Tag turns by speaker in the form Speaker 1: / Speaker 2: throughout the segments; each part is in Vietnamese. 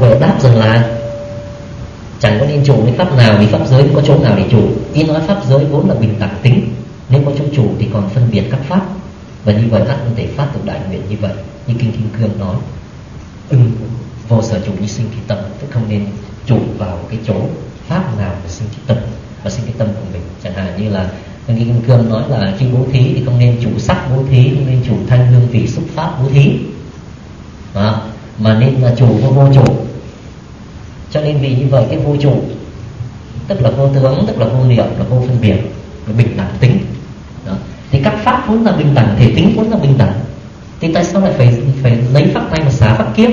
Speaker 1: Huệ đáp rằng là chẳng có nên chủ cái pháp nào, vì pháp giới có chỗ nào để chủ. Ý nói pháp giới vốn là bình đẳng tính, nếu có chỗ chủ thì còn phân biệt các pháp, và như vậy ắt không thể phát được đại nguyện như vậy. Như kinh Kim Cương nói, vô sở chủ như sinh cái tâm, tức không nên chủ vào cái chỗ pháp nào để sinh cái tâm và sinh cái tâm của mình. Chẳng hạn như là kinh Kim Cương nói là khi bố thí thì không nên chủ sắc bố thí, không nên chủ thanh hương vị xúc pháp bố thí, mà nên là chủ vô chủ. Cho nên vì như vậy cái vô chủ tức là vô tướng, tức là vô niệm, là vô phân biệt, là bình đẳng tính. Đó. Thì các pháp vốn là bình đẳng, thể tính vốn là bình đẳng, thì tại sao lại phải lấy pháp này mà xá pháp kiếp?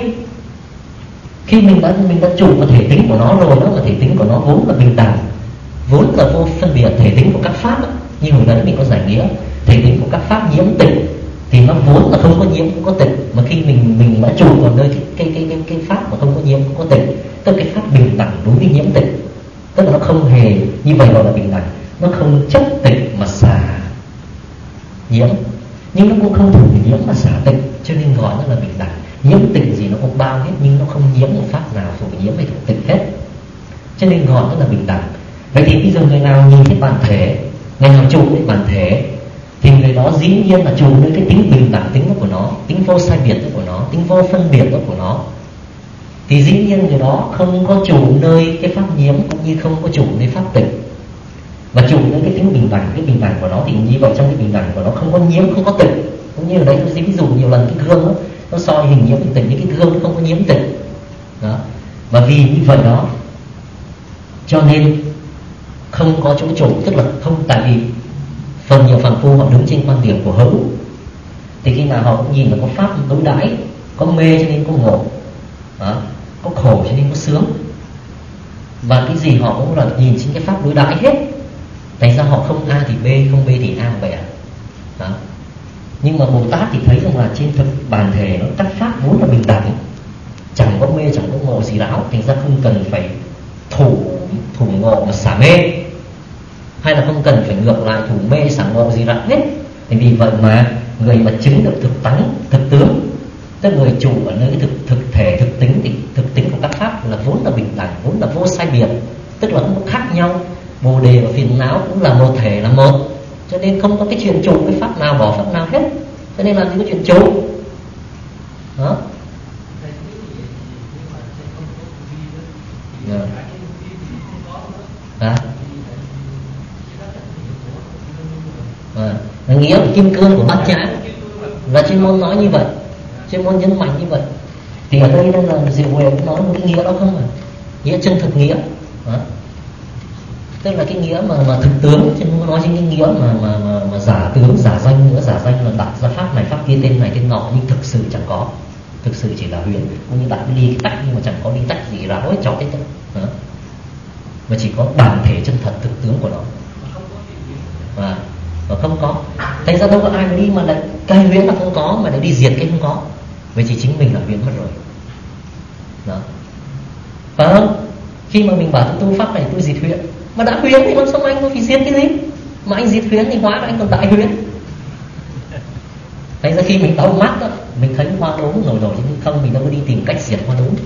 Speaker 1: Khi mình đã chủ vào thể tính của nó rồi đó, mà thể tính của nó vốn là bình đẳng, vốn là vô phân biệt. Thể tính của các pháp đó, như hồi nãy mình có giải nghĩa, thể tính của các pháp nhiễm tịch thì nó vốn là không có nhiễm cũng có tịch, mà khi mình đã chủ vào nơi cái pháp mà không có nhiễm cũng có tịch, tức cái pháp bình đẳng đối với nhiễm tịch, tức là nó không hề như vậy gọi là bình đẳng, nó không chấp tịch mà xả nhiễm, nhưng nó cũng không thử nhiễm mà xả tịch, cho nên gọi nó là bình đẳng. Nhiễm tịch gì nó cũng bao hết, nhưng nó không nhiễm một pháp nào thuộc nhiễm hay thuộc tịch hết, cho nên gọi nó là bình đẳng. Vậy thì bây giờ người nào nhìn thấy bản thể, người nào chủ với bản thể, thì người đó dĩ nhiên là chủ nơi cái tính bình đẳng tính của nó, tính vô sai biệt của nó, tính vô phân biệt của nó, thì dĩ nhiên người đó không có chủ nơi cái pháp nhiễm, cũng như không có chủ nơi pháp tịch, mà chủ nơi cái tính bình đẳng. Cái bình đẳng của nó thì như vậy, trong cái bình đẳng của nó không có nhiễm, không có tịch. Cũng như ở đấy tôi ví dụ nhiều lần cái gương đó, nó soi hình nhiễm tịch, những cái gương nó không có nhiễm tịch đó. Và vì như vậy đó cho nên không có chỗ chủ, tức là không, tại vì phần nhiều phàm phu họ đứng trên quan điểm của hữu, thì khi nào họ cũng nhìn là có pháp đối đãi, có mê cho nên có ngộ đó, có khổ cho nên có sướng, và cái gì họ cũng là nhìn trên cái pháp đối đãi hết. Thành ra họ không A thì B, không B thì A vậy đó. Nhưng mà Bồ Tát thì thấy rằng là trên thực bản thể nó các pháp vốn là bình đẳng, chẳng có mê chẳng có ngộ gì đáo, thành ra không cần phải thủ ngộ mà xả mê, hay là không cần phải ngược lại thủ mê xả ngộ gì đáo hết. Thì vì vậy mà người mà chứng được thực tánh, thực tướng, tức người chủ ở nơi thực thể, thực tính, thì thực tính của các pháp là vốn là bình đẳng, vốn là vô sai biệt, tức là không có khác nhau. Bồ đề và phiền não cũng là một thể, là một, cho nên không có cái chuyện chủ cái pháp nào bỏ pháp nào hết, cho nên làm gì có chuyện chủ đó. Nghĩa của kim cương của bát nhã và chuyên môn nói như vậy, chuyên môn nhấn mạnh như vậy. Thì ở đây là Diệu Huệ cũng nói một cái nghĩa đó không, nghĩa chân thực nghĩa đó. Tức là cái nghĩa mà thực tướng, chứ không nói trên cái nghĩa mà giả tướng, giả danh nữa. Giả danh là đặt ra pháp này pháp kia, tên này tên nọ, nhưng thực sự chẳng có, thực sự chỉ là huyền, cũng như đặt cái ly cái tách nhưng mà chẳng có ly tách gì ráo hết cho cái đó. Mà chỉ có bản thể chân thật thực tướng của nó và không có. Thành ra đâu có ai mà đi mà lại cái huyễn là không có, mà lại đi diệt cái không có. Vậy chỉ chính mình là huyễn mất rồi đó, phải không? Khi mà mình bảo tôi tu pháp này tôi diệt huyễn, mà đã huyễn thì làm sao mà anh có phải diệt cái gì? Mà anh diệt huyễn thì hóa ra anh còn đại huyễn. Thành ra khi mình đau mắt đó, mình thấy hoa đốm nổi nổi nhưng không, mình đâu có đi tìm cách diệt hoa đốm.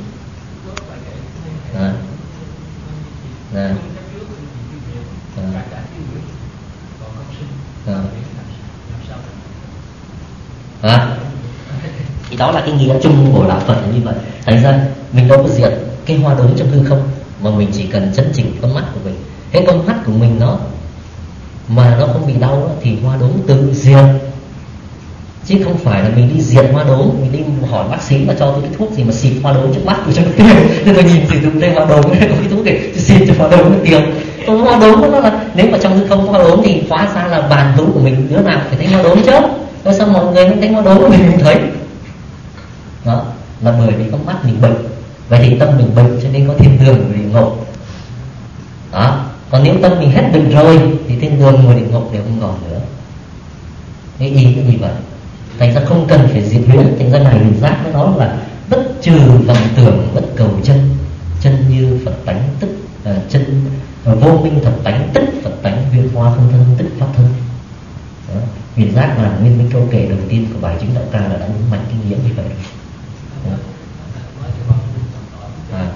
Speaker 1: Thì đó là cái nghĩa chung của đạo Phật là như vậy. Thành ra mình đâu có diệt cái hoa đốm trong hư không, mà mình chỉ cần chấn chỉnh con mắt của mình. Cái con mắt của mình nó mà nó không bị đau đó, thì hoa đốm tự diệt, chứ không phải là mình đi diệt hoa đốm. Mình đi hỏi bác sĩ là cho tôi cái thuốc gì mà xịt hoa đốm trước mắt tôi cho nó tiêu, nên tôi nhìn sử dụng đây hoa đốm, có cái thuốc để xịt cho hoa đốm nó tiêu. Còn hoa đốm nó là nếu mà trong hư không có hoa đốm thì hóa ra là bàn hữu của mình đứa nào phải thấy hoa đốm chứ. Tại sao mọi người không thấy hoa đốm của mình không thấy? Đó là bởi vì con mắt mình bệnh. Vậy thì tâm mình bệnh cho nên có thiên đường địa ngục đó. Còn nếu tâm mình hết bệnh rồi thì thiên đường và địa ngục đều không còn nữa. Cái ý cái gì vậy? Thành ra không cần phải diệt huyễn. Thành ra này mình giác với nó là bất trừ vọng tưởng, bất cầu chân, chân như Phật tánh tức chân vô minh thật tánh tức Phật tánh, huyền hoa không thân tức pháp thân. Huyền giác là nguyên minh câu kể đầu tiên của bài chứng đạo ca là đã nhấn mạnh cái nghĩa như vậy.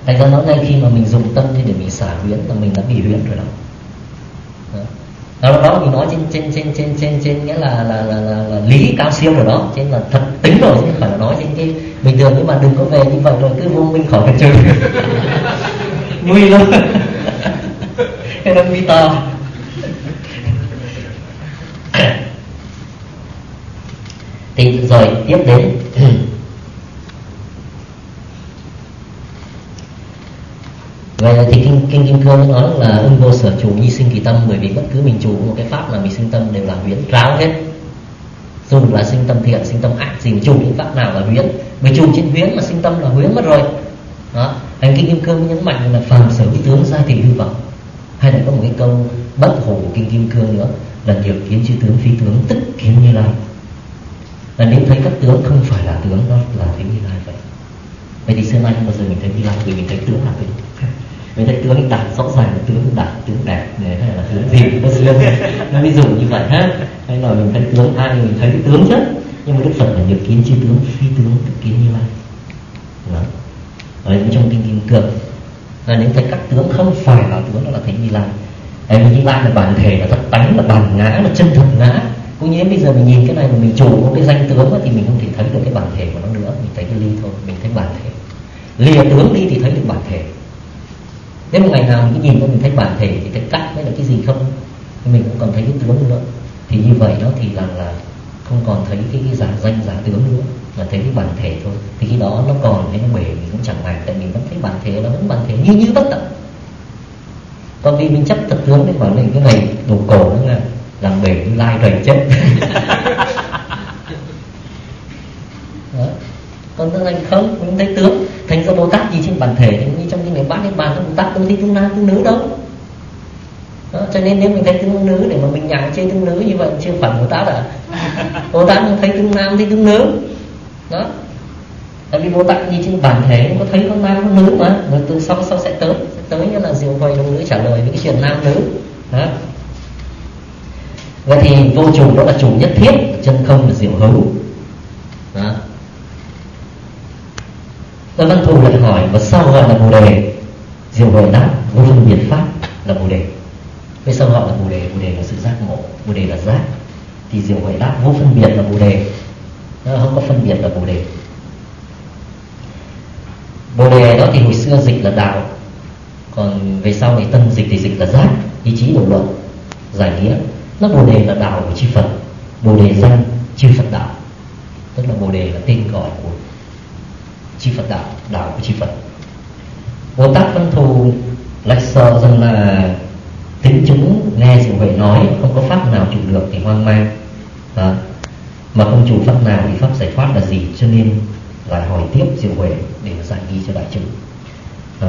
Speaker 1: Thành ra nói ngay khi mà mình dùng tâm để mình xả huyễn là mình đã bị huyễn rồi đó. Đó mình nói trên nghĩa là lý cao siêu rồi đó, trên là thật tính rồi, chứ không phải là nói trên cái bình thường. Nhưng mà đừng có về như vậy rồi cứ vô minh khỏi phải chơi nguy luôn cái đó nguy to. Thì rồi tiếp đến vậy thì kinh Kim Cương nói là ưng vô sở chủ nhi sinh kỳ tâm, bởi vì bất cứ mình chủ một cái pháp là mình sinh tâm đều là huyễn ráo hết, dù là sinh tâm thiện sinh tâm ác gì, chủ những pháp nào là huyễn, vì chủ trên huyễn mà sinh tâm là huyễn mất rồi đó. Hành kinh Kim Cương nhấn mạnh là phàm sở hữu tướng gia thị hư vọng. Hay là có một cái câu bất hủ của kinh Kim Cương nữa là nhiều kiến chư tướng phi tướng tức kiến Như Lai, là nếu thấy các tướng không phải là tướng, đó là thấy Như Lai vậy. Vậy thì xưa nay không bao giờ mình thấy Như Lai, vì mình thấy tướng là tướng. Mình thấy tướng đặt rõ ràng là tướng đặt, tướng đẹp hay là tướng gì nó dương, nó ví dụ như vậy ha. Hay là mình thấy tướng ai mình thấy cái tướng chứ, nhưng mà Đức Phật là nhiều kiến chư tướng phi tướng tức kiến Như Lai đó. Ở trong kinh Kim Cương là nếu thấy các tướng không phải là tướng, đó là thấy Như Lai. Tại vì Như Lai là bản thể, là thật tánh, là bản ngã, là chân thực ngã. Cũng như bây giờ mình nhìn cái này mà mình chủ một cái danh tướng thì mình không thể thấy được cái bản thể của nó nữa, mình thấy cái ly thôi, mình thấy bản thể. Lìa tướng đi thì thấy được bản thể. Nếu một ngày nào mình cứ nhìn qua mình thấy bản thể thì thấy cắt mới là cái gì không, thì mình cũng còn thấy cái tướng nữa. Thì như vậy đó thì là không còn thấy cái giả danh giả tướng nữa, mà thấy cái bản thể thôi. Thì khi đó nó còn hay nó bể mình cũng chẳng màng, tại mình vẫn thấy bản thể là vẫn bản thể như bất tận. Còn vì mình chấp thật tướng nên bảo mình cái này đồ cổ nữa nha, làm bể Như Lai rầy chết đó. Còn tôi thành không, mình thấy tướng. Thành ra Bồ Tát gì trên bản thể, như trong cái này bát Niết Bàn, Bồ Tát không thấy tướng nam tướng nữ đâu đó. Cho nên nếu mình thấy tướng nữ để mà mình nhạo chê tướng nữ như vậy chưa phải Bồ Tát à. Bồ Tát không thấy tướng nam thấy tướng nữ đó. Tại vì Bồ Tát gì trên bản thể nó có thấy có nam có nữ mà. Rồi từ sau sẽ tới như là Diệu Huệ đồng nữ trả lời với cái chuyện nam nữ đó. Vậy thì vô chủ đó là chủ nhất thiết, chân không là diệu hữu đó. Rồi Văn Thù lại hỏi và sao gọi là Bồ Đề? Diệu Huệ đáp vô phân biệt pháp là Bồ Đề. Vậy sao gọi là Bồ Đề? Bồ Đề là sự giác ngộ, Bồ Đề là giác. Thì Diệu Huệ đáp vô phân biệt là Bồ Đề, không có phân biệt là Bồ Đề. Bồ Đề đó thì hồi xưa dịch là đạo, còn về sau này tân dịch thì dịch là giác. Ý chí độc luận giải nghĩa nó Bồ Đề là đạo của chư Phật, Bồ Đề danh chư Phật đạo, tức là Bồ Đề là tên gọi của chư Phật đạo, đạo của chư Phật. Bồ Tát Văn Thù lại sợ rằng là tính chúng nghe Diệu Huệ nói không có pháp nào chủ được thì hoang mang đó. Mà không chủ pháp nào thì pháp giải thoát là gì, cho nên lại hỏi tiếp Diệu Huệ để giải nghi cho đại chúng đó.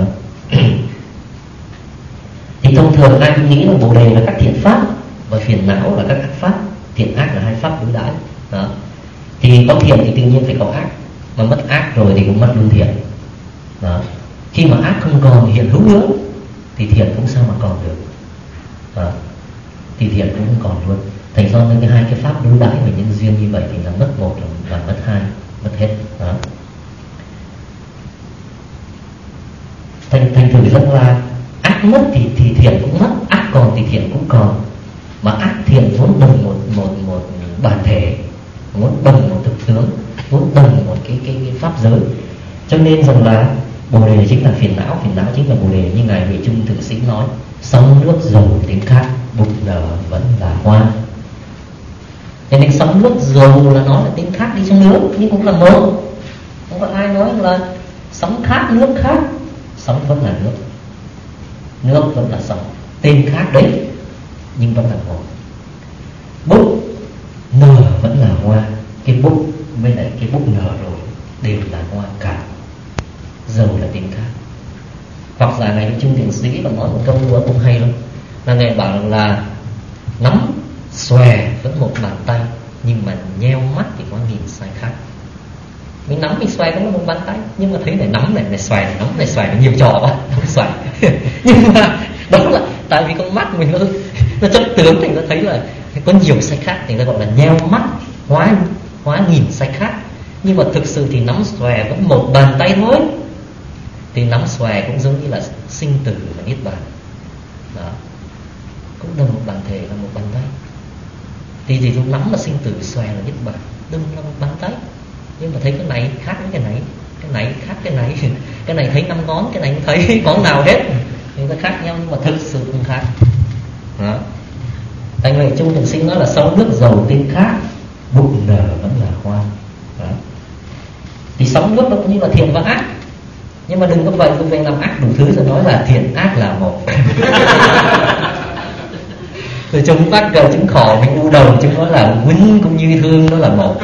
Speaker 1: Thì thông thường ai cũng nghĩ là Bồ Đề là các thiện pháp và phiền não là các ác pháp. Thiện ác là hai pháp đối đãi đó. Thì có thiện thì tự nhiên phải có ác, mà mất ác rồi thì cũng mất luôn thiện đó. Khi mà ác không còn hiện hữu nữa thì thiện cũng sao mà còn được đó. Thì thiện cũng không còn luôn. Thành do những cái hai cái pháp đối đãi và nhân duyên như vậy thì là mất một là mất hai, mất hết đó. Thành thử rất là ác mất thì thiện cũng mất, ác còn thì thiện cũng còn. Mà ác thiện vốn đồng một bản thể, vốn đồng một thực tướng, vốn đồng một cái pháp giới. Cho nên rằng là Bồ Đề chính là phiền não chính là Bồ Đề. Như ngài Huệ Trung Thượng Sĩ nói, sóng nước dầu đến khác, bụng nở vẫn là hoa. Thế nên sóng nước dầu là nói là tên khác đi chăng nữa nhưng cũng là một. Không có ai nói là sóng khác nước khác, sóng vẫn là nước, nước vẫn là sóng, tên khác đấy nhưng vẫn là một. Bút nở vẫn là hoa, cái bút với lại cái bút nở rồi đều là hoa cả, dầu là tên khác. Hoặc là ngài Trung Thiện Sĩ còn nói một câu nữa cũng hay lắm, là ngài bảo là nắm xòe vẫn một bàn tay nhưng mà nheo mắt thì có nghìn sai khác. Mình nắm mình xòe cũng là một bàn tay, nhưng mà thấy này nắm này xòe này nắm này xòe nhiều trò quá không xòe nhưng mà đó là tại vì con mắt mình nó chấp tướng thì nó thấy là có nhiều sai khác, thì ta gọi là nheo mắt hóa nghìn sai khác. Nhưng mà thực sự thì nắm xòe vẫn một bàn tay thôi. Thì nắm xòe cũng giống như là sinh tử và niết bàn. Đó. Cũng là một bản thể, là một bàn tay. Thì chúng nắm là sinh tử, xòe là niết bàn, đừng là một bàn tay. Nhưng mà thấy cái này khác với cái này, cái này khác cái này, cái này thấy 5 ngón, cái này không thấy ngón nào hết. Nhưng nó khác nhau, nhưng mà thực sự không khác. Đó. Anh Huệ Trung Thượng Sinh nói là sóng nước dầu tên khác, bụng nở vẫn là khoan. Đó. Thì sóng nước nó cũng như là thiện và ác. Nhưng mà đừng có vậy, tôi về làm ác đủ thứ rồi nói là thiện ác là một. Rồi chúng phát cờ chứng khổ mình u đầu, chúng nói là huynh cũng như thương, nó là một.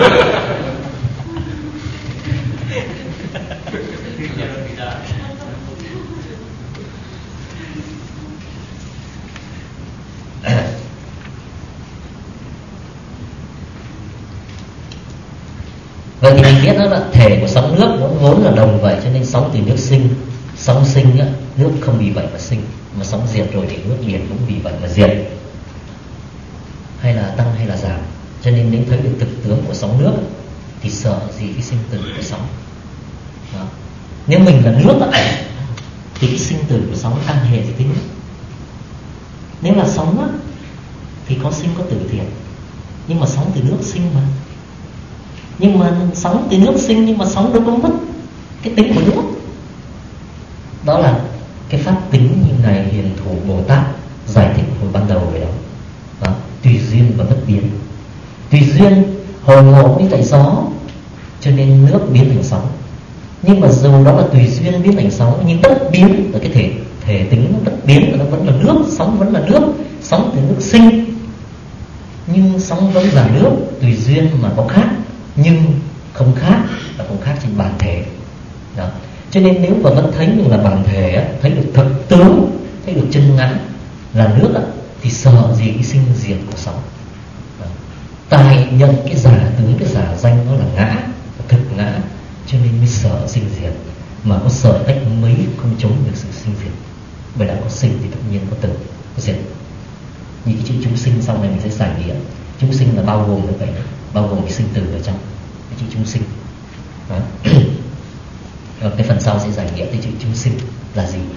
Speaker 1: Vậy thì mình biết đó là thể của sóng nước vốn là đồng vậy, cho nên sóng từ nước sinh. Sóng sinh á, nước không vì vậy mà sinh, mà sóng diệt rồi thì nước biển cũng vì vậy mà diệt, hay là tăng hay là giảm. Cho nên nếu thấy được thực tướng của sóng nước thì sợ gì cái sinh tử của sóng. Đó. Nếu mình là nước á, thì cái sinh tử của sóng căn hệ gì tới nước. Nếu là sóng á, thì có sinh có tử thiệt, nhưng mà sóng từ nước sinh mà. Nhưng mà sóng từ nước sinh, nhưng mà sóng đâu có mất cái tính của nước. Đó là cái pháp tính như Ngài Hiền Thủ Bồ Tát giải thích hồi ban đầu về đó. Đó, tùy duyên và bất biến. Tùy duyên hồi ngộ đi tại gió, cho nên nước biến thành sóng. Nhưng mà dù đó là tùy duyên biến thành sóng, nhưng bất biến ở cái thể tính nó bất biến, nó vẫn là nước, sóng vẫn là nước, sóng từ nước sinh, nhưng sóng vẫn là nước. Tùy duyên mà có khác, nhưng không khác, và không khác trên bản thể. Đó. Cho nên nếu mà vẫn thấy mình là bản thể, thấy được thực tướng, thấy được chân ngã là nước, thì sợ gì cái sinh diệt của sóng. Đó. Tài nhận cái giả tướng, cái giả danh nó là ngã, thực ngã, cho nên mới sợ sinh diệt. Mà có sợ cách mấy không chống được sự sinh diệt. Bởi đã có sinh thì tự nhiên có tử, có diệt. Như cái chữ chúng sinh sau này mình sẽ giải nghĩa. Chúng sinh là bao gồm như vậy, bao gồm cái sinh tử ở trong cái chữ chúng sinh. Đó. Rồi cái phần sau sẽ giải nghĩa tới chữ chúng sinh là gì.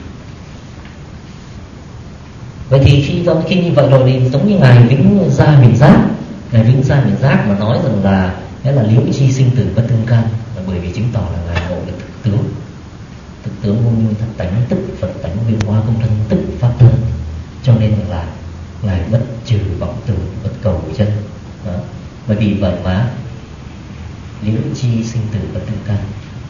Speaker 1: Vậy thì khi như vậy rồi thì giống như Ngài Vĩnh Gia Miền Giác, Ngài Vĩnh Gia Miền Giác mà nói rằng là nghĩa là liễu chi sinh tử bất tương can, là bởi vì chứng tỏ là Ngài ngộ được thực tướng vô minh thật tánh, tức Phật tánh biến hóa công thân, tức pháp thân. Cho nên là Ngài bất trừ vọng tưởng, bất cầu chân. Đó. Bởi vì vậy mà liễu chi sinh tử bất tương can.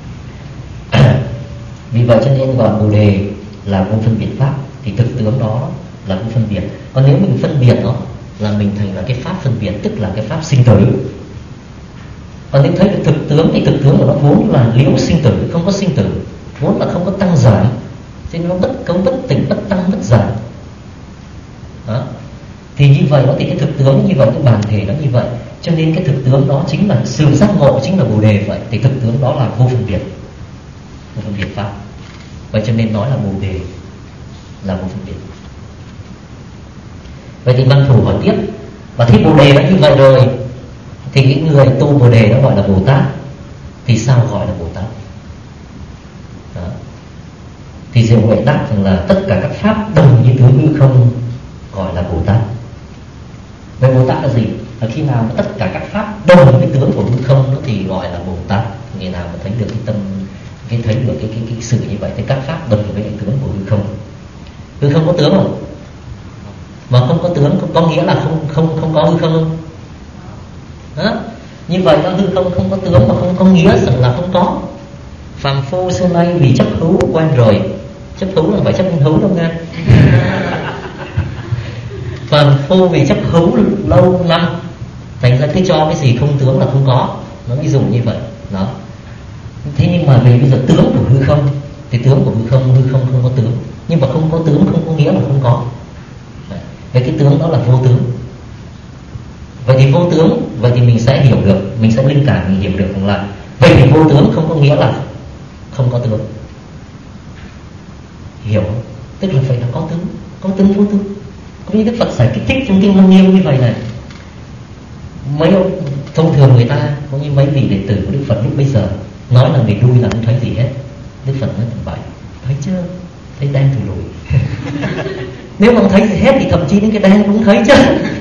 Speaker 1: Vì vậy cho nên gọi Bồ Đề là vô phân biệt pháp, thì thực tướng đó là vô phân biệt. Còn nếu mình phân biệt đó là mình thành là cái pháp phân biệt, tức là cái pháp sinh tử. Còn nếu thấy được thực tướng thì thực tướng của nó vốn là liễu sinh tử, không có sinh tử, vốn là không có tăng giảm, cho nên nó bất cấu, bất tỉnh, bất tăng, bất giảm. Đó. Thì như vậy đó, thì cái thực tướng như vậy, cái bản thể nó như vậy, cho nên cái thực tướng đó chính là sự giác ngộ, chính là Bồ Đề vậy. Thì thực tướng đó là vô phân biệt, vô phân biệt pháp. Vậy cho nên nói là Bồ Đề là vô phân biệt. Vậy thì Văn Thủ hỏi tiếp, và thấy Bồ Đề đã như vậy rồi thì cái người tu Bồ Đề nó gọi là Bồ Tát, thì sao gọi là Bồ Tát? Đó. Thì Diệu Huệ đáp rằng là tất cả các pháp đồng như tướng hư không gọi là Bồ Tát. Vậy Bồ Tát là gì? Là khi nào tất cả các pháp đồng với tướng của hư không đó thì gọi là Bồ Tát. Người nào mà thấy được cái tâm, cái thấy được cái sự như vậy, thì các pháp đồng với cái tướng của hư không. Hư không có tướng không? Mà không có tướng có nghĩa là không có hư không không? Đó. Như vậy đó, hư không có tướng mà không có nghĩa rằng là không có. Phàm phu xưa nay vì chấp hữu quen rồi. Chấp hữu là phải chấp hữu đâu nha. Phàm phu vì chấp hữu lâu năm, thành ra cứ cho cái gì không tướng là không có. Nó ví dụ như vậy. Đó. Thế nhưng mà vì bây giờ tướng của hư không, thì tướng của hư không không có tướng. Nhưng mà không có tướng không có nghĩa là không có. Vậy cái tướng đó là vô tướng. Vậy thì vô tướng, vậy thì mình sẽ hiểu được, mình sẽ linh cảm, mình hiểu được rằng là vậy thì vô tướng không có nghĩa là không có tướng. Hiểu không? Tức là phải là có tướng vô tướng. Cũng như Đức Phật giải thích trong kinh Lăng Nghiêm như vậy này. Mấy ông thông thường người ta cũng như mấy vị đệ tử của Đức Phật lúc bây giờ nói là người đuôi là không thấy gì hết, Đức Phật nói tầm bậy, thấy chưa, thấy đen thì lùi. Nếu mà không thấy gì hết thì thậm chí đến cái đen cũng thấy chứ.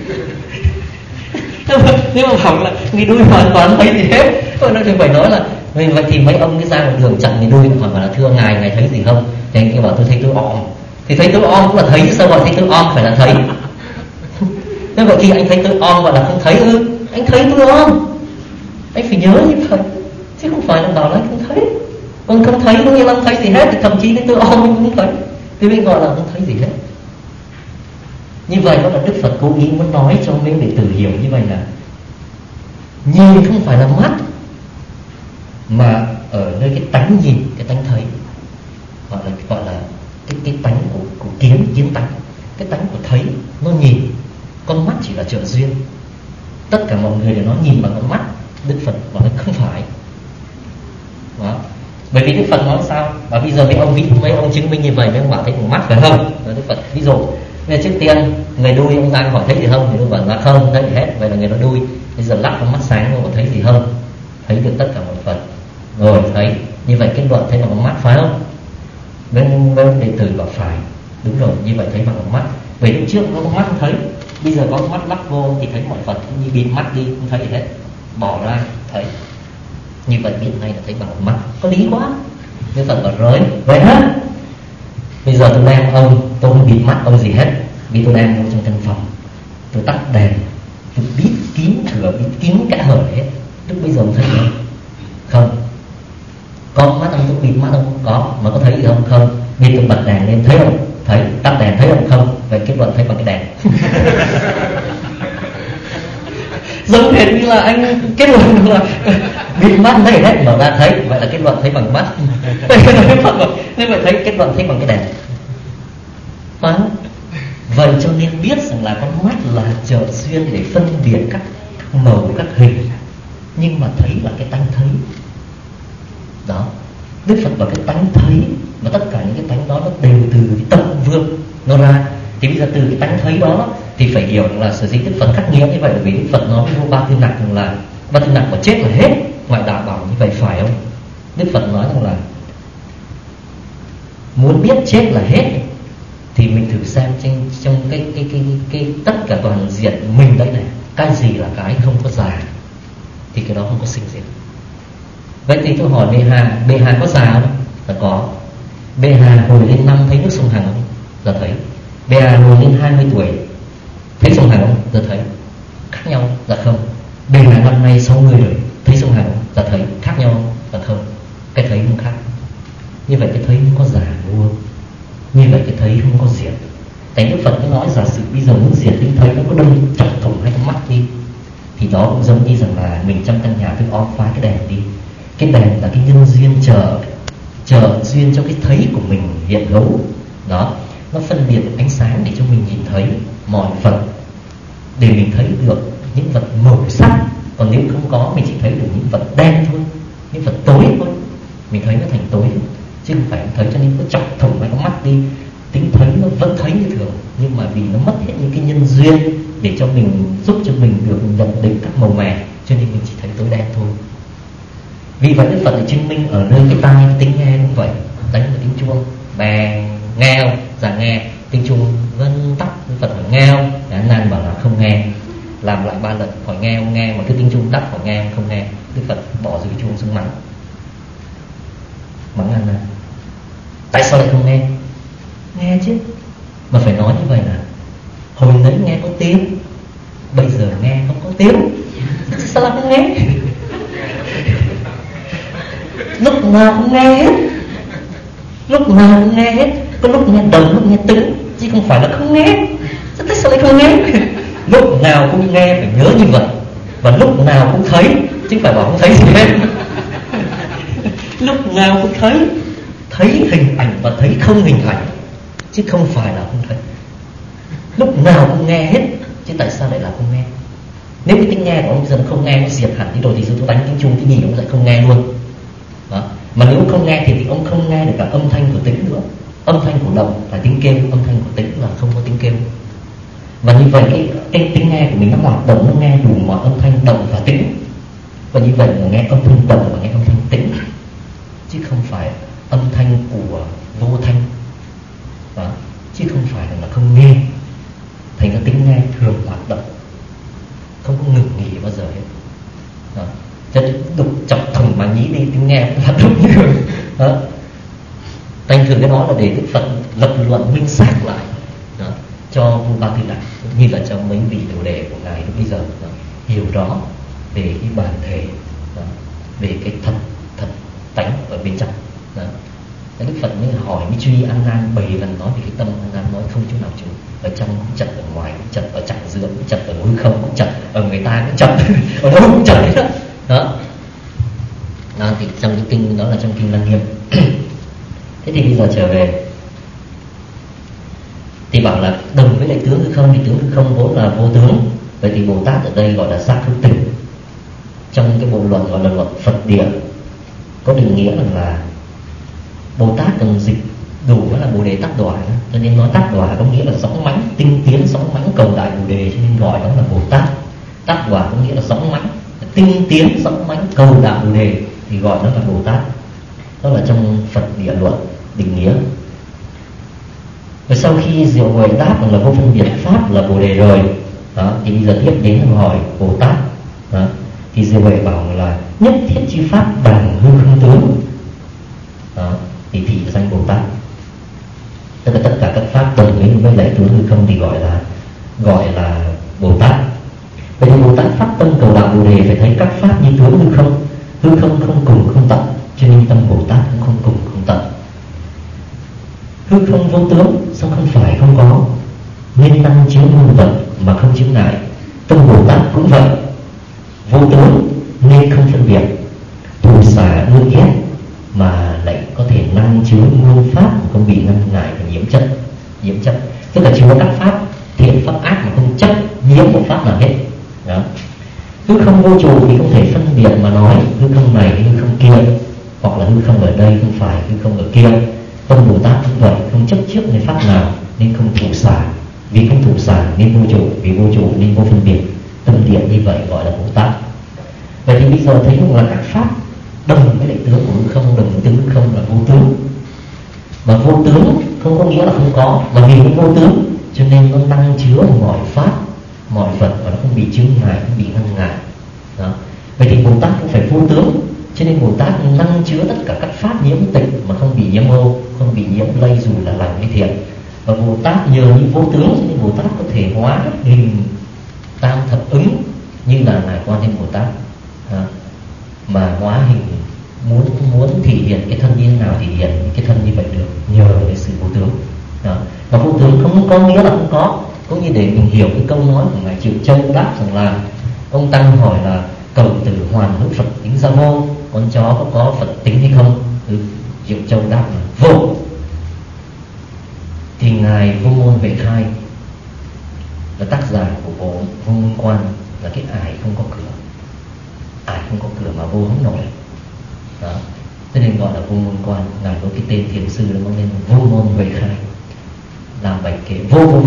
Speaker 1: Nếu mà hỏng là cái đuôi hoàn toàn thấy gì hết. Nó thì phải nói là vậy thì mấy ông cái ra một đường chặn cái đuôi, hỏi là thưa ngài thấy gì không? Thì anh kia bảo tôi thấy tôi om. Thì thấy tôi om cũng là thấy, sao gọi thấy tôi om phải là thấy? Thế vậy thì anh thấy tôi om gọi là không thấy ư? Anh thấy tôi om, anh phải nhớ như vậy, chứ không phải là bảo là anh không thấy. Còn không thấy có nghĩa là không thấy gì hết, thì thậm chí cái tôi om anh cũng thấy, thì mình gọi là không thấy gì hết. Như vậy đó là Đức Phật cố ý muốn nói cho mấy đệ tử hiểu như vậy là nhìn không phải là mắt, mà ở nơi cái tánh nhìn, cái tánh thấy, gọi là cái tánh của kiến tánh, cái tánh của thấy, nó nhìn. Con mắt chỉ là trợ duyên. Tất cả mọi người đều nói nhìn bằng con mắt, Đức Phật bảo là không phải. Đó. Bởi vì Đức Phật nói sao? Và bây giờ mấy ông chứng minh như vậy, mấy ông bảo thấy bằng mắt phải không? Rồi Đức Phật ví dụ, bây giờ trước tiên người đuôi ông ra hỏi thấy gì không? Thì ông bảo là không thấy gì hết. Vậy là người nó đuôi. Bây giờ lắp con mắt sáng ông có thấy gì không? Thấy được tất cả mọi vật. Rồi thấy. Như vậy kết luận thấy bằng con mắt phải không? Bên đệ tử bảo phải. Đúng rồi, như vậy thấy bằng con mắt. Vậy lúc trước có con mắt không thấy, bây giờ có con mắt lắp vô thì thấy mọi vật, như bịt mắt đi không thấy gì hết, bỏ ra thấy. Như vậy biết ngay là thấy bằng con mắt. Có lý quá. Đức Phật bảo rồi vậy hết. Bây giờ tôi đem ông, tôi không bịt mắt ông gì hết, vì tôi đem ông trong căn phòng, tôi tắt đèn, tôi bịt kín cửa, bịt kín cả hở hết. Lúc bây giờ ông thấy không? Không. Có mắt ông tôi bịt mắt ông có, mà có thấy gì không? Không. Bây tôi bật đèn lên thấy không? Thấy. Tắt đèn thấy không? Không. Vậy kết luận thấy bằng cái đèn. Giống hệt như là anh kết luận là bịt mắt thấy hết, mở ra thấy, vậy là kết luận thấy bằng mắt. Nên vậy thấy kết luận thấy bằng cái đèn. Vậy cho nên biết rằng là con mắt là trợ duyên để phân biệt các màu, các hình, nhưng mà thấy là cái tánh thấy. Đó. Đức Phật bảo cái tánh thấy, mà tất cả những cái tánh đó nó đều từ cái tâm vương nó ra. Thì bây giờ từ cái tánh thấy đó thì phải hiểu là sở dĩ Đức Phật khắc nghĩa như vậy là vì Đức Phật nói với vua Ba Tư Nặc rằng là Ba Tư Nặc mà chết là hết. Ngoại đạo bảo như vậy phải không? Đức Phật nói rằng là muốn biết chết là hết thì mình thử xem trong cái tất cả toàn diện mình đây này, cái gì là cái không có già, thì cái đó không có sinh diệt. Vậy thì tôi hỏi bệ hạ có già không? Là có. Bệ hạ hồi lên năm thấy nước sông Hằng không? Là thấy. Bệ hạ hồi lên 20 tuổi thấy sông Hằng không? Là thấy. Khác nhau? Là không. Bệ hạ năm nay 60 rồi thấy sông Hằng không? Là thấy. Khác nhau không? Là không. Cái thấy không khác. Như vậy cái thấy không có già đúng không? Như vậy cái thấy không có diệt. Tại Đức Phật cũng nói giả sử bây giờ muốn diệt cái thấy nó có đâm chọc thủng hai con mắt đi, thì đó cũng giống như rằng là mình trong căn nhà tôi om phá cái đèn đi. Cái đèn là cái nhân duyên chờ duyên cho cái thấy của mình hiện hữu. Đó, nó phân biệt ánh sáng để cho mình nhìn thấy mọi vật, để mình thấy được những vật màu sắc. Còn nếu không có, mình chỉ thấy được những vật đen thôi, những vật tối thôi, mình thấy nó thành tối, chứ không phải thấy. Cho nên có chọc thủng mấy con mắt đi, tính thấy nó vẫn thấy như thường, nhưng mà vì nó mất hết những cái nhân duyên để cho mình giúp cho mình được nhận định các màu mè, cho nên mình chỉ thấy tối đen thôi. Vì vậy Đức Phật lại chứng minh ở nơi cái tai, cái tính nghe cũng vậy. Đánh vào tiếng chuông, bè nghe không? Dạ nghe. Tiếng chuông vân tắt, Đức Phật hỏi nghe không? Anh Nan bảo là không nghe. Làm lại 3 lần, hỏi nghe không nghe, mà cái tiếng chuông tắt hỏi nghe không nghe. Đức Phật bỏ dưới chuông xuống mắng Anh Nan. Tại sao lại không nghe? Nghe chứ, mà phải nói như vậy là hồi nãy nghe có tiếng, bây giờ nghe không có tiếng, sao lại không nghe? Lúc nào cũng nghe hết, lúc nào cũng nghe hết. Có lúc nghe đồng, lúc nghe tĩnh, chứ không phải là không nghe. Tại sao lại không nghe? Lúc nào cũng nghe, phải nhớ như vậy. Và lúc nào cũng thấy, chứ không phải bảo không thấy gì hết. Lúc nào cũng thấy hình ảnh và thấy không hình ảnh, chứ không phải là không thấy. Lúc nào cũng nghe hết, chứ tại sao lại là không nghe? Nếu cái tiếng nghe của ông bây giờ không nghe, nó diệt hẳn đi rồi, thì tôi đánh tiếng chuông cái gì ông lại không nghe luôn. Đó. Mà nếu không nghe thì ông không nghe được cả âm thanh của tĩnh nữa. Âm thanh của động là tiếng kêu, âm thanh của tĩnh là không có tiếng kêu. Và như vậy cái tiếng nghe của mình nó hoạt động, nó nghe đủ mọi âm thanh động và tĩnh. Và như vậy là nghe âm thanh động và nghe âm thanh tĩnh, chứ không phải âm thanh của vô thanh. Đó. Chứ không phải là không nghe. Thành ra tính nghe thường hoạt động, không có ngừng nghỉ bao giờ hết. Đó. Cho nên đục chọc thùng mà nhí đi, tính nghe cũng hoạt động nhiều. Đó. Thành thường cái đó là để Đức Phật lập luận minh xác lại. Đó. Cho vua Ba Tư Đà cũng như là cho mấy vị đồ đệ của ngài lúc bây giờ. Đó. Hiểu rõ về cái bản thể. Đó. Về cái thật tánh ở bên trong. Đó. Đức Phật mới hỏi, mới truy An Nan 7 lần nói về cái tâm. An Nan nói không chỗ nào trú, ở trong cũng chật, ở ngoài cũng chật, ở trạng giữa cũng chật, ở hư không cũng chật, ở người ta cũng chật, ở đâu cũng chật hết đó. Đó thì trong cái kinh đó là trong kinh Lăng Nghiêm. Thế thì bây giờ trở về thì bảo là đồng với lại tướng hư không, thì tướng hư không vốn là vô tướng. Vậy thì Bồ Tát ở đây gọi là giác hữu tình. Trong cái bộ luận gọi là luận Phật Địa có định nghĩa là Bồ Tát cần dịch đủ là Bồ Đề Tát Đọa, cho nên nói Tát Đọa có nghĩa là sõng mãnh tinh tiến, sõng mãnh cầu đại Bồ Đề, cho nên gọi đó là Bồ Tát. Tát Đọa có nghĩa là sõng mãnh tinh tiến, sõng mãnh cầu đại Bồ Đề, thì gọi đó là Bồ Tát. Đó là trong Phật Địa luận định nghĩa. Và sau khi Diệu Huệ đáp là vô phân biệt pháp là Bồ Đề rồi, đó, thì bây giờ tiếp đến hỏi Bồ Tát. Đó, thì Diệu Huệ bảo là nhất thiết chi pháp bằng hư không tướng. Đó, thì thị danh Bồ Tát. Tất cả các pháp đồng với lại tướng hư không thì gọi là Bồ Tát. Vậy thì Bồ Tát phát tâm cầu đạo Bồ Đề phải thấy các pháp như tướng hư không. Hư không không cùng không tận, cho nên tâm Bồ Tát cũng không cùng không tận. Hư không vô tướng, sao không phải không có, nên năng chiếu muôn vật mà không chiếu ngại. Tâm Bồ Tát cũng vậy, vô tướng nên không phân biệt, thù xả ưa ghét mà lại có thể năng chứa muôn pháp mà không bị ngăn ngại và nhiễm chất. Tức là chứa các pháp thiện pháp ác mà không chấp nhiễm một pháp nào hết. Đó. Hư không vô trụ thì không thể phân biệt mà nói hư không này hay hư không kia, hoặc là hư không ở đây không phải hư không ở kia. Tâm Bồ Tát cũng vậy, không chấp trước nơi pháp nào nên không thủ xả, vì không thủ xả nên vô trụ, vì vô trụ nên vô phân biệt. Tâm địa như vậy gọi là Bồ Tát. Vậy thì bây giờ thấy rằng là các pháp đồng với lại tướng của hư không, đồng với tướng hư không là vô tướng. Mà vô tướng không có nghĩa là không có, mà vì nó vô tướng cho nên nó năng chứa mọi pháp, mọi vật và nó không bị chướng ngại, không bị ngăn ngại. Đó. Vậy thì Bồ Tát cũng phải vô tướng, cho nên Bồ Tát năng chứa tất cả các pháp nhiễm tịch mà không bị nhiễm ô, không bị nhiễm lây dù là lành hay thiện. Và Bồ Tát nhờ như vô tướng cho nên Bồ Tát có thể hóa hình tam thập ứng như là ngài Quan Thế Bồ Tát. Mà hóa hình muốn thể hiện cái thân như thế nào thì hiện cái thân như vậy được, nhờ cái sự vô tướng. Đó. Và vô tướng không có nghĩa là không có. Cũng như để mình hiểu cái câu nói của ngài Triệu Châu đáp rằng là ông Tăng hỏi là cầu từ hoàn hữu Phật tính ra vô, con chó có Phật tính hay không? Triệu Châu đáp là vô. Thì ngài Vô Môn Huệ Khai là tác giả của bộ Vô Môn Quan, là cái ải không có cửa. Ải không có cửa mà vô không nổi. Đó. Cho nên gọi là Vô Môn Quan. Ngài có cái tên thiền sư nó nên Vô Môn Huệ Khai, làm bài kệ vô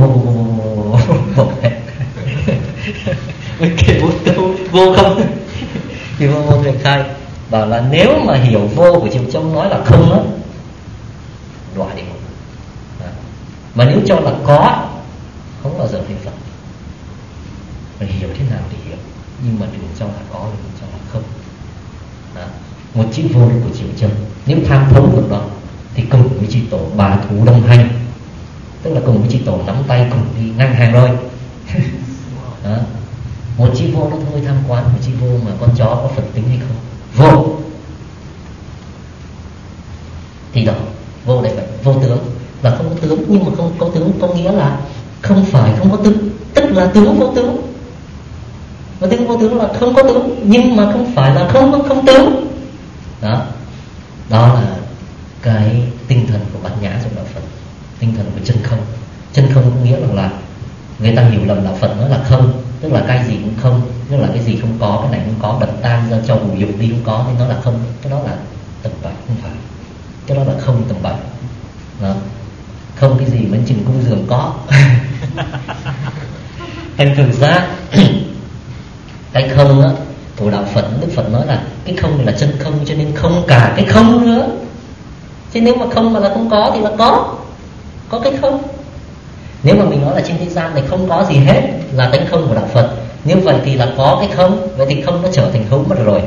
Speaker 1: bài kệ vô không. Thì Vô Môn Huệ Khai bảo là nếu mà hiểu vô của Triệu Châu nói là không đó, đọa địa ngục. Mà nếu cho là có, không bao giờ thấy Phật. Phải hiểu thế nào thì hiểu, nhưng mà đừng cho là có, đừng cho là không. Đó. Một chữ vô của Triệu Châu, nếu tham thấu được đó thì cùng với chư tổ bà thú đồng hành, tức là cùng với chư tổ nắm tay cùng đi ngang hàng rồi. Đó. Một chữ vô nó thôi tham quán, một chữ vô mà con chó có Phật tính hay không? Vô. Thì đó, vô đây vậy, vô tướng là không có tướng, nhưng mà không có tướng có nghĩa là không phải không có tướng, tức là tướng vô tướng. Và tướng vô tướng là không có tướng, nhưng mà không phải là không tướng. Đó, đó là cái tinh thần của Bát Nhã trong đạo Phật, tinh thần của chân không. Chân không có nghĩa là người ta hiểu lầm đạo Phật nói là không, tức là cái gì cũng không, tức là cái gì không có, cái này không có, đập tan ra cho bùi dục đi không có, thì nó là không. Cái đó là tầm bậy, không phải. Cái đó là không tầm bậy. Đó. Không cái gì mà chừng cung giường có. Thành thực ra cái không á của đạo Phật, Đức Phật nói là cái không là chân không, cho nên không cả cái không nữa. Chứ nếu mà không mà là không có thì là có cái không. Nếu mà mình nói là trên thế gian này không có gì hết là tánh không của đạo Phật, như vậy thì là có cái không, vậy thì không nó trở thành hữu mất rồi.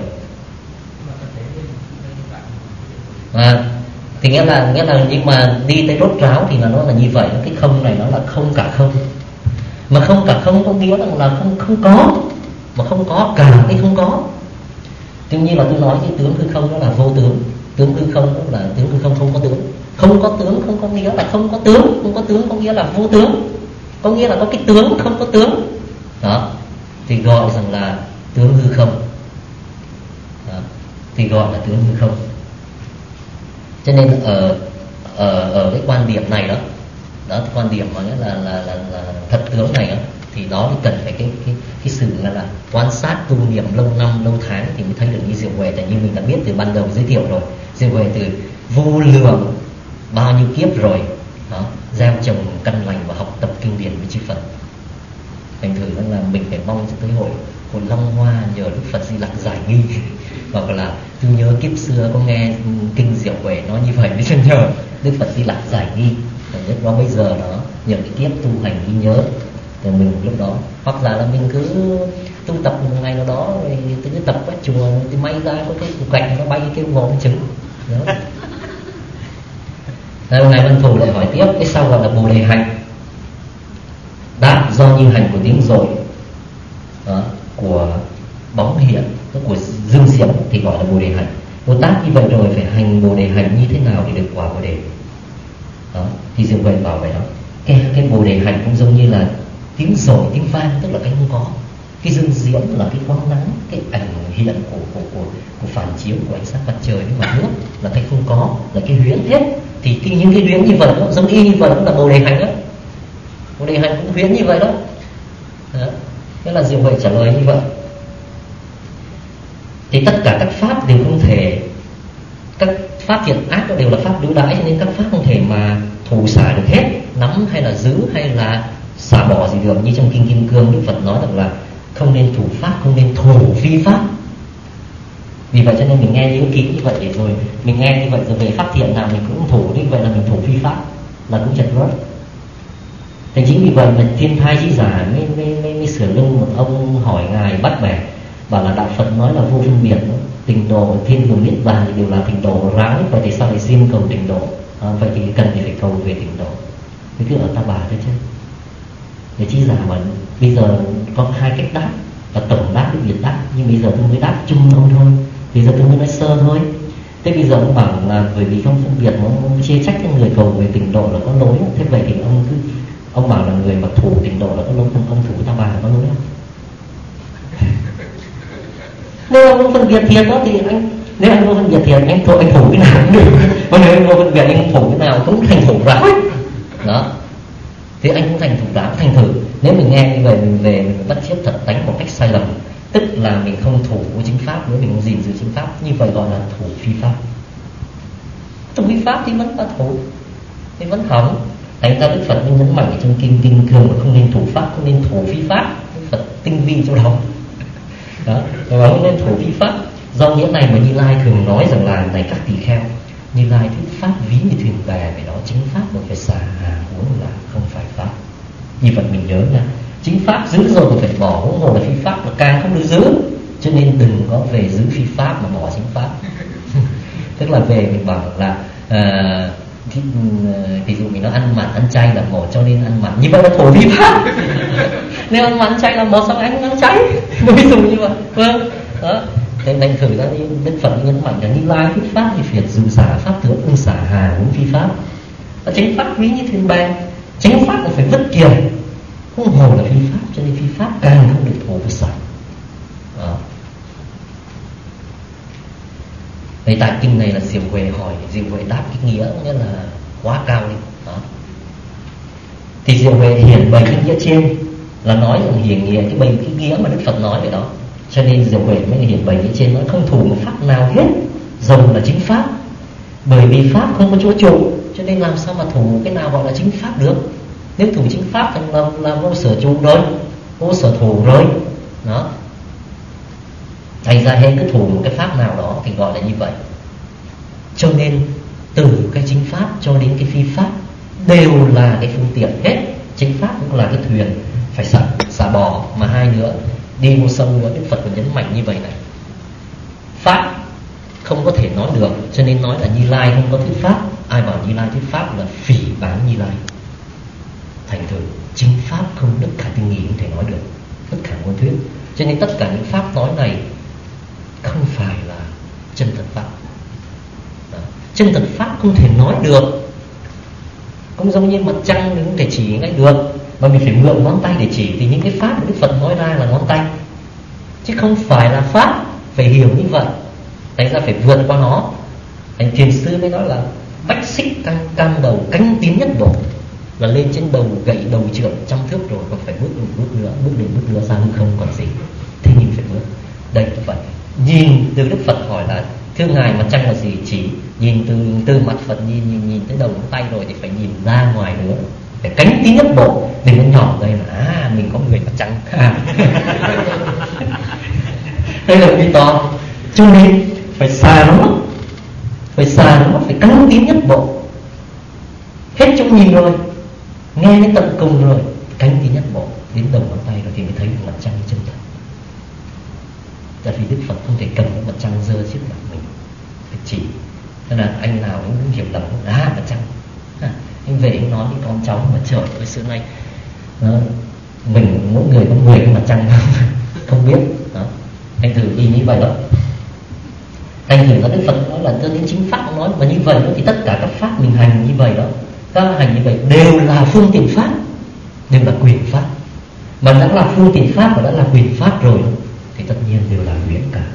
Speaker 1: Thì nghĩa là nhưng mà đi tới rốt ráo thì là nó là như vậy, cái không này nó là không cả không. Mà không cả không có nghĩa là không có, mà không có cả cái không có. Tuy nhiên là tôi nói cái tướng hư không đó là vô tướng, tướng hư không đó là tướng hư không không có tướng. Không có tướng không có nghĩa là không có tướng, không có tướng có nghĩa là vô tướng, có nghĩa là có cái tướng không có tướng đó, thì gọi rằng là tướng hư không đó, thì gọi là tướng hư không. Cho nên ở cái quan điểm này đó quan điểm mà nghĩa là thật tướng này đó, thì đó cần phải cái sự là quan sát tu niệm lâu năm lâu tháng thì mới thấy được như Diệu Huệ. Tại như mình đã biết từ ban đầu giới thiệu rồi, Diệu Huệ từ vô lượng bao nhiêu kiếp rồi đó, gieo trồng căn lành và học tập kinh điển với chư Phật. Thành thử là mình phải mong cho tới hội Long Hoa nhờ Đức Phật Di Lặc giải nghi hoặc là tôi nhớ kiếp xưa có nghe kinh Diệu Huệ nói như vậy để cho nhờ Đức Phật Di Lặc giải nghi. Nhất đó bây giờ đó nhờ cái kiếp tu hành ghi nhớ thì mình lúc đó, hoặc là mình cứ tu tập một ngày nào đó rồi cứ tập quét chùa thì may ra có cái cục gạch nó bay kêu ngộ cái trứng đó. Ngài Văn Thù lại hỏi tiếp, cái sau gọi là Bồ Đề Hành. Đáp, do như hành của tiếng rội của bóng hiện, của dương diệm thì gọi là Bồ Đề Hành. Bồ Tát như vậy rồi phải hành Bồ Đề Hành như thế nào để được quả Bồ Đề đó, thì Diệu Huệ bảo vậy đó. Cái Bồ Đề Hành cũng giống như là tiếng rội, tiếng vang, tức là cái không có. Cái dương diễm là cái quang nắng, cái ảnh hiện của phản chiếu của ánh sáng mặt trời với mặt nước, là cái không có, là cái huyễn hết. Thì những cái huyễn như vậy đó, giống y như vậy cũng là Bồ Đề Hành đó. Bồ Đề Hành cũng huyễn như vậy đó. Thế là Diệu Huệ trả lời như vậy. Thì tất cả các pháp đều không thể, các pháp thiện ác đó đều là pháp đối đãi, cho nên các pháp không thể mà thù xả được hết, nắm hay là giữ hay là xả bỏ gì được. Như trong kinh Kim Cương Đức Phật nói rằng là không nên thủ pháp, không nên thủ phi pháp. Vì vậy cho nên mình nghe nhớ kỹ như vậy để rồi mình nghe như vậy rồi về pháp thiện nào mình cũng thủ, như vậy là mình thủ phi pháp, là cũng chật rớt. Thế chính vì vậy mà Thiên Thai Chí Giả mới sửa lưng một ông hỏi ngài bắt bẻ, bảo là đạo Phật nói là vô phân biệt đó. Tịnh độ, thiên đường niết bàn thì đều là tịnh độ ráng, vậy thì sao lại riêng cầu tịnh độ? Vậy thì cần thì phải cầu về tịnh độ. Thế cứ ở Ta Bà thôi chứ. Để Chí Giả mà bây giờ có hai cách đáp, là tổng đáp với biệt đáp, nhưng bây giờ tôi mới đáp chung ông thôi. Bây giờ tôi mới nói sơ thôi. Thế bây giờ ông bảo là bởi vì không phân biệt, ông chê trách cái người cầu về tịnh độ là có lỗi. Thế vậy thì ông bảo là người mà thủ tịnh độ là có lỗi, ông thủ Ta Bà có lỗi không? Nếu anh không phân biệt thiệt đó thì nếu anh không phân biệt thiệt anh thủ cái nào cũng được. Mà nếu anh không phân biệt anh thủ cái nào cũng thành thủ ráo đó. Thì anh cũng thành thủ ráo. Thành thử nếu mình nghe như vậy mình về mình bắt chước thật tánh một cách sai lầm, tức là mình không thủ với chính pháp nữa, mình không gìn giữ chính pháp, như vậy gọi là thủ phi pháp. Thủ phi pháp thì vẫn là thủ, thì vẫn hỏng. Thành ra Đức Phật nhấn mạnh trong kinh Cương là không nên thủ pháp, không nên thủ phi pháp. Đức Phật tinh vi chỗ đó đó, và không nên thủ phi pháp. Do nghĩa này mà Như Lai thường nói rằng là này các tỳ kheo, Như Lai thuyết pháp ví như thuyền bè, về đó chính pháp mà phải xả hà, huống là không phải pháp. Như vậy mình nhớ nha, chính pháp giữ rồi còn phải bỏ, huống hồ là phi pháp là càng không được giữ. Cho nên đừng có về giữ phi pháp mà bỏ chính pháp. Tức là về mình bảo là ví dụ mình nói ăn mặn ăn chay là một, cho nên ăn mặn, như vậy là thổ phi pháp. Nếu ăn mặn ăn chay là một, xong anh ăn chay, ví dụ như vậy. Vâng đó. Thế nên thử ra Đức Phật nhấn mạnh là Như Lai thuyết pháp thì phiệt dù xả pháp tướng, không xả hà huống phi pháp. Và chính pháp ví như thuyền bè, chính pháp là phải vứt kiệt, không hồ là phi pháp, cho nên phi pháp càng không được thổ và xả. Vậy tại kinh này là Diệu Huệ hỏi, Diệu Huệ đáp cái nghĩa nghĩa là quá cao đi đó. Thì Diệu Huệ hiển bày cái nghĩa trên là nói rằng hiển nghĩa cái nghĩa mà Đức Phật nói vậy đó. Cho nên Diệu Huệ mới hiển bày nghĩa trên, nói không thủ một pháp nào hết, dầu là chính pháp. Bởi vì pháp không có chỗ trụ, cho nên làm sao mà thủ cái nào gọi là chính pháp được. Nếu thủ chính pháp thì là vô sở trụ rồi, vô sở thủ rồi đó. Thành ra hết cứ thủ một cái pháp nào đó thì gọi là như vậy. Cho nên từ cái chính pháp cho đến cái phi pháp đều là cái phương tiện hết. Chính pháp cũng là cái thuyền phải xả bò, mà hai nữa đi vô sông nữa. Đức Phật còn nhấn mạnh như vậy này: pháp không có thể nói được, cho nên nói là Như Lai không có thuyết pháp. Ai bảo Như Lai thuyết pháp là phỉ báng Như Lai. Thành thử chính pháp không tất cả tinh nghì không thể nói được, tất cả ngôn thuyết. Cho nên tất cả những pháp nói này không phải là chân thật pháp. Chân thật pháp không thể nói được. Cũng giống như mặt trăng mình không thể chỉ ngay được, mà mình phải mượn ngón tay để chỉ. Thì những cái pháp của Đức Phật nói ra là ngón tay, chứ không phải là pháp. Phải hiểu như vậy, thành ra phải vượt qua nó. Thành thiền sư mới nói là bách xích cam đầu cánh tín nhất bộ, là lên trên đầu gậy đầu trượng 100 thước rồi, còn phải bước nữa ra hư không còn gì. Thế nhưng phải bước. Đây là vậy. Nhìn từ Đức Phật hỏi là thưa ngài mặt trăng là gì, chỉ nhìn từ mặt Phật nhìn tới đầu ngón tay rồi thì phải nhìn ra ngoài nữa, phải cánh tín nhất bộ. Đừng có nhỏ đây là mình có người mặt trăng. Đây là cái to, cho nên phải xà nó, phải cánh tín nhất bộ. Hết chỗ nhìn rồi, nghe đến tận cùng rồi, cánh tín nhất bộ đến đầu ngón tay rồi thì mới thấy được mặt trăng chân thật. Tại vì Đức Phật không thể cầm cái mặt trăng giơ trước mặt mình, phải chỉ. Nên là anh nào cũng hiểu lầm, mặt trăng. Anh về anh nói với con cháu mà trời ơi xưa nay mình mỗi người có 10 cái mặt trăng không biết đó. Anh thử đi như vậy đó. Anh thử là Đức Phật nói là cho đến chính pháp nói, và như vậy đó thì tất cả các pháp mình hành như vậy đó, các hành như vậy đều là phương tiện pháp, đều là quyền pháp. Mà đã là phương tiện pháp và đã là quyền pháp rồi thì tất nhiên đều là nguyện cả.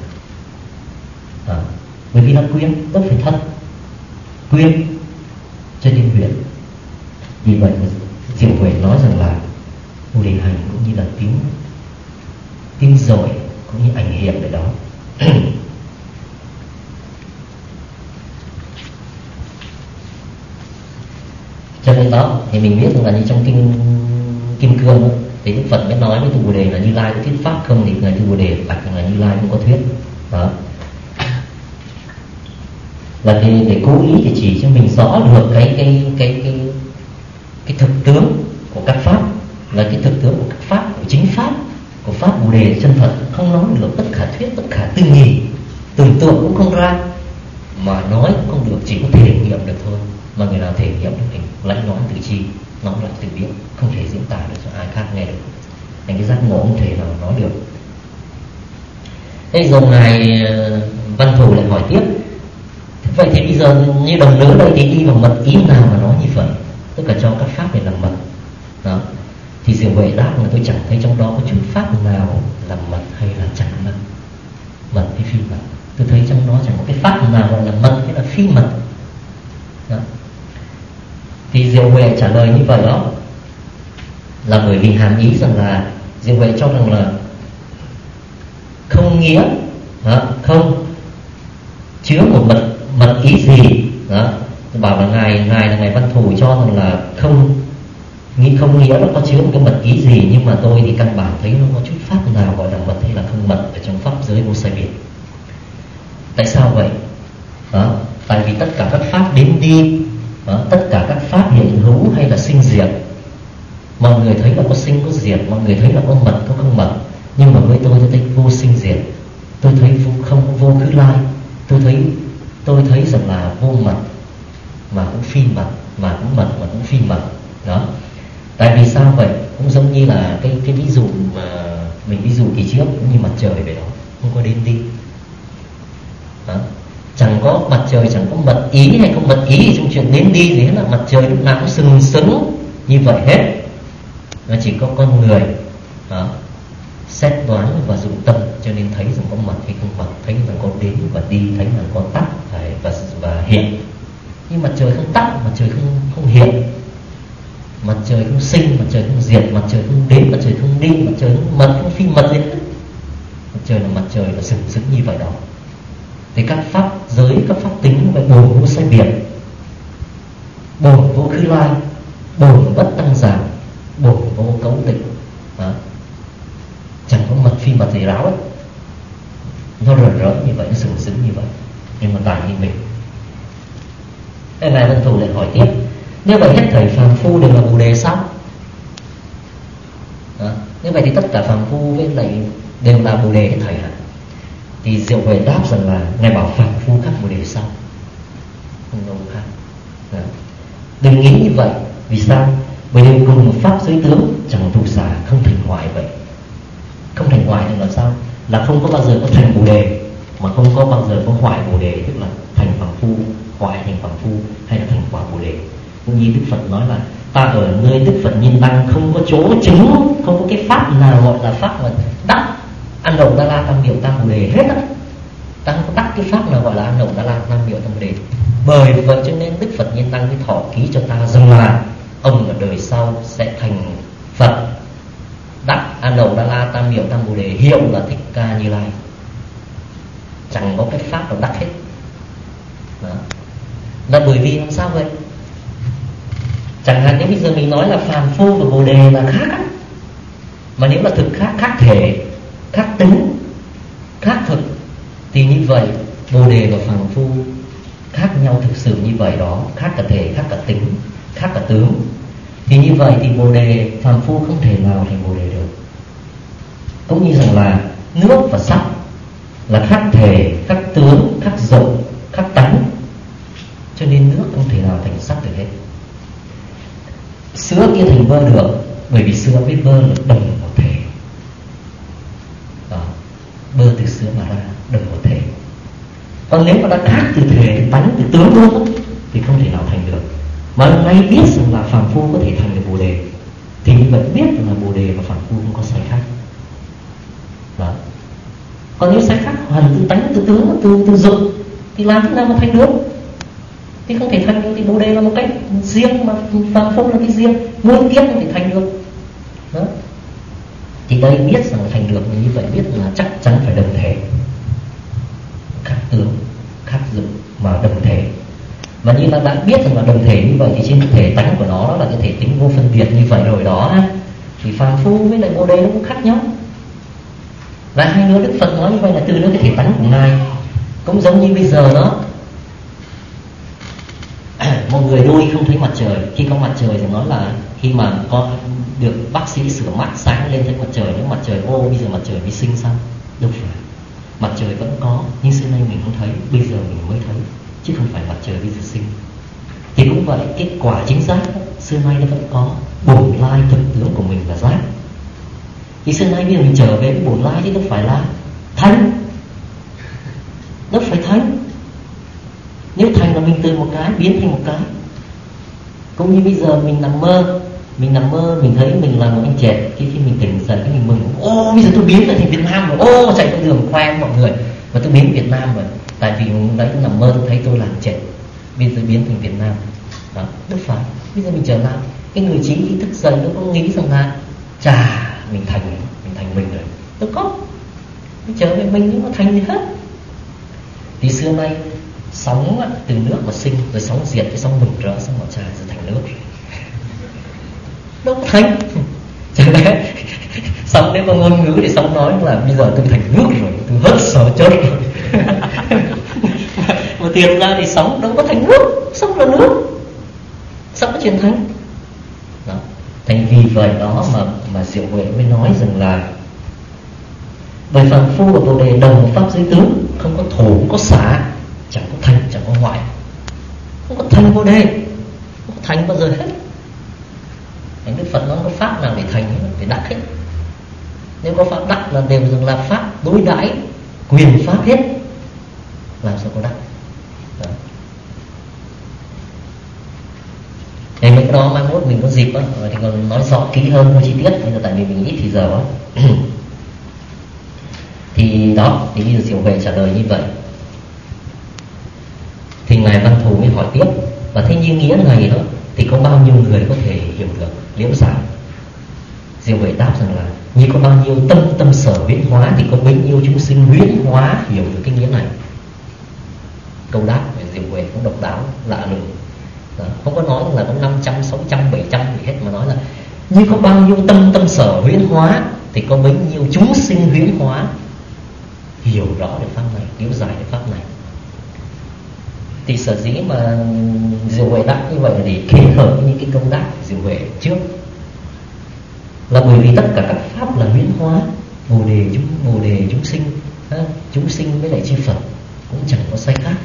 Speaker 1: Bởi vì là quyến, đâu phải thân. Quyến cho nên nguyện. Vì vậy Diệu Huệ nói rằng là Bồ Đề hành cũng như là tiếng rồi, cũng như ảnh hiện ở đó. Cho nên đó thì mình biết rằng là như trong Kim Cương đó, thì Đức Phật mới nói với Tu Bồ Đề là Như Lai có thuyết pháp không, thì ngài Tu Bồ Đề bạch rằng là Như Lai cũng có thuyết đó. Là để cố ý để chỉ cho mình rõ được cái thực tướng của các pháp, là cái thực tướng của các pháp, của chính pháp, của pháp Bồ Đề chân thật. Không nói được tất cả thuyết, tất cả tư nghì, tưởng tượng cũng không ra, mà nói cũng không được, chỉ có thể nghiệm được thôi. Mà người nào thể nghiệm được thì lãnh nói từ chi, nói lại từ biết, không thể diễn tả được cho ai khác nghe được. Thành cái giác ngộ không thể nào nói được. Thế rồi ngài Văn Thù lại hỏi tiếp: vậy thì bây giờ như đồng nữ đây thì đi vào mật ý nào mà nói như vậy, tức là cho các pháp này làm mật đó. Thì Diệu Huệ đáp là tôi chẳng thấy trong đó có chút pháp nào là mật hay là chẳng mật, mật hay phi mật. Tôi thấy trong đó chẳng có cái pháp nào gọi là mật hay là phi mật đó. Thì Diệu Huệ trả lời như vậy đó là bởi vì hàm ý rằng là Diệu Huệ cho rằng là không nghĩa đó, không chứa một mật ý gì đó. Tôi bảo là ngài Văn Thù cho rằng là không nghĩa nó có chứa một cái mật ý gì, nhưng mà tôi thì căn bản thấy nó có chút pháp nào gọi là mật hay là không mật ở trong pháp giới vô sai biệt. Tại sao vậy đó? Tại vì tất cả các pháp đến đi đó, tất cả các pháp hiện hữu hay là sinh diệt, mọi người thấy là có sinh có diệt, mọi người thấy là có mật có không mật, nhưng mà với tôi thấy vô sinh diệt, tôi thấy không vô khứ lai, tôi thấy rằng là vô mật mà cũng phi mật, mà cũng mật mà cũng phi mật đó. Tại vì sao vậy? Cũng giống như là cái ví dụ mà mình ví dụ kỳ trước, cũng như mặt trời vậy đó, không có đến đi đó. Chẳng có mặt trời, chẳng có mật ý hay không mật ý trong chuyện đến đi gì hết, là mặt trời lúc nào cũng sừng sững như vậy hết. Nó chỉ có con người đó, xét đoán và dụng tâm, cho nên thấy rằng có mật hay không mật, thấy rằng có đến và đi, thấy rằng có tắt và hiện. Nhưng mặt trời không tắt, mặt trời không hiện, mặt trời không sinh, mặt trời không diệt, mặt trời không đến, mặt trời không đi, mặt trời không mật, không phi mật gì hết. Mặt trời là mặt trời, là sừng sững như vậy đó. Thì các pháp giới, các pháp tính phải bổn vô sai biệt, bổn vô khứ lai, bổn bất tăng giảm, bổn vô cấu tịch đó. Chẳng có mật phi mật gì ráo ấy. Nó rỡ rỡ như vậy, nó sừng sững như vậy. Nhưng mà tại như mình Ngài Văn Thù lại hỏi tiếp: nếu vậy hết thảy phàm phu đều là Bồ Đề sao? Như vậy thì tất cả phàm phu với lại đều là Bồ Đề hết thảy hả? Thì Diệu Huệ đáp rằng là Ngài bảo phàm phu khác Bồ Đề sao? Không đâu khác. Đừng nghĩ như vậy. Vì sao? Bởi vì cùng một pháp giới tướng chẳng thù xả, không thành hoại vậy. Không thành hoại thì là sao? Là không có bao giờ có thành Bồ Đề, mà không có bao giờ có hoại Bồ Đề, tức là thành phàm phu, hoại thành phàm phu, hay là thành quả Bồ Đề. Cũng như Đức Phật nói là ta ở nơi Đức Phật Nhiên Đăng không có chỗ chứng, không có cái pháp nào gọi là pháp mà đắc An Đầu Đa La Tam Biểu Tam Bồ Đề hết á. Ta không có đắc cái pháp nào gọi là An Đầu Đa La Tam Biểu Tam Bồ Đề. Bởi vậy cho nên Đức Phật Nhiên Đăng mới thọ ký cho ta rằng là ông ở đời sau sẽ thành Phật, đắc An Đầu Đa La Tam Biểu Tam Bồ Đề, hiệu là Thích Ca Như Lai. Chẳng có cái pháp nào đắc hết. Đó. Là bởi vì làm sao vậy? Chẳng hạn nếu bây giờ mình nói là phàm phu và Bồ Đề là khác á, mà nếu là thực khác, khác thể, khác tính, khác thực, thì như vậy Bồ Đề và phàm phu khác nhau thực sự như vậy đó, khác cả thể, khác cả tính, khác cả tướng. Thì như vậy thì Bồ Đề, phàm phu không thể nào thành Bồ Đề được. Cũng như rằng là nước và sắc là khác thể, khác tướng, khác dụng, khác tánh, cho nên nước không thể nào thành sắc được hết. Sữa kia thành bơ được, bởi vì sữa với bơ là đồng một thể. Đó. Bơ từ sữa mà ra, đồng một thể. Còn nếu mà đã khác từ thể, từ tánh, từ tướng luôn thì không thể nào thành được. Mà nay biết rằng là phàm phu có thể thành được Bồ Đề, thì như vậy biết là Bồ Đề và phàm phu không có sai khác. Đó. Còn nếu sai khác hoàn từ tánh, từ tướng, từ dụng thì làm thế nào mà thành được? Thì không thể thành được. Thì Bồ Đề là một cách riêng, mà phàm phu là cái riêng, muôn kiếp không thể thành được. Đó. Thì đây biết rằng là thành được, như vậy biết là chắc chắn phải đồng thể, khác tướng, khác dụng mà đồng thể. Mà như ta đã biết rằng là đồng thể như vậy thì trên cái thể tánh của nó, đó là cái thể tính vô phân biệt như vậy rồi đó, thì phàm phu với lại Bồ Đề nó cũng khác nhau. Và hai nữa Đức Phật nói như vậy là từ nơi cái thể tánh của Ngài. Cũng giống như bây giờ đó, một người đôi không thấy mặt trời. Khi có mặt trời thì nói là khi mà có được bác sĩ sửa mắt sáng lên thấy mặt trời, nếu mặt trời bây giờ mặt trời mới sinh sao? Đâu phải. Mặt trời vẫn có, nhưng xưa nay mình không thấy, bây giờ mình mới thấy, chứ không phải mặt trời bây giờ sinh. Thì cũng vậy, kết quả chính giác đó, xưa nay nó vẫn có. Bổn lai thực tướng của mình là giác. Thì xưa nay bây giờ mình trở về với bổn lai chứ đâu phải là thánh, đâu phải thánh. Nếu thành là mình từ một cái biến thành một cái. Cũng như bây giờ mình nằm mơ, mình thấy mình là một anh trẻ. Khi mình tỉnh dậy cái mình mừng, bây giờ tôi biến lại thành Việt Nam rồi, chạy trên đường khoe với mọi người và tôi biến Việt Nam rồi. Tại vì đấy nằm mơ tôi thấy tôi làm trẻ, bây giờ biến thành Việt Nam. Đó, đâu phải. Bây giờ mình trở lại, cái người trí thức dậy nó có nghĩ rằng là mình thành mình rồi. Đâu có, mình trở về mình nhưng mà thành gì hết. Thì xưa nay sóng từ nước mà sinh, rồi sóng diệt, cái sóng mừng rỡ, sóng ngọt trà rồi thành nước. Đâu có thành. Chẳng lẽ sóng nếu có ngôn ngữ thì sóng nói là bây giờ tôi thành nước rồi, tôi hớt sợ chết rồi. Mà thiệt ra thì sóng đâu có thành nước, sóng là nước, sóng có chuyển thành. Đó. Thành vì vậy đó mà Diệu Huệ mới nói rằng là bởi phàm phu và Bồ Đề đồng một pháp giới tướng, không có thổ, không có xả, chẳng có thành, chẳng có hoại, không có thành Bồ Đề, không có thành bao giờ hết. Thành Đức Phật nói có pháp nào để thành, để đắc hết. Nếu có pháp đắc là đều rằng là pháp đối đãi quyền pháp hết, làm sao có đắc. Đó. Thì mấy cái đó mai mốt mình có dịp đó, thì còn nói rõ kỹ hơn, hơn chi tiết. Bây giờ tại vì mình ít thì giờ đó. Thì đó, thì bây giờ Diệu Huệ trả lời như vậy. Thì Ngài Văn Thù mới hỏi tiếp, và thế như nghĩa này đó thì có bao nhiêu người có thể hiểu được, liễu giải? Diệu Huệ đáp rằng là như có bao nhiêu tâm sở huyễn hóa thì có bấy nhiêu chúng sinh huyễn hóa hiểu được cái nghĩa này. Câu đáp của Diệu Huệ cũng độc đáo, lạ lùng. Không có nói là có 500, 600, 700 gì hết, mà nói là như có bao nhiêu tâm sở huyễn hóa thì có bấy nhiêu chúng sinh huyễn hóa hiểu rõ được pháp này, hiểu giải được pháp này. Thì sở dĩ mà Diệu Huệ đắc như vậy là để kết hợp với những cái công đắc của Diệu Huệ trước, là bởi vì tất cả các pháp là huyễn hóa bồ đề chúng sinh, chúng sinh với lại chư Phật cũng chẳng có sai khác.